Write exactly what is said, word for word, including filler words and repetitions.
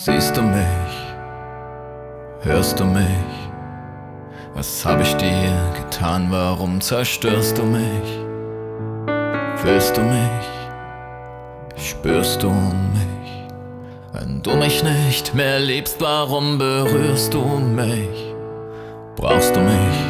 Siehst du mich? Hörst du mich? Was hab ich dir getan? Warum zerstörst du mich? Fühlst du mich? Spürst du mich? Wenn du mich nicht mehr liebst, warum berührst du mich? Brauchst du mich?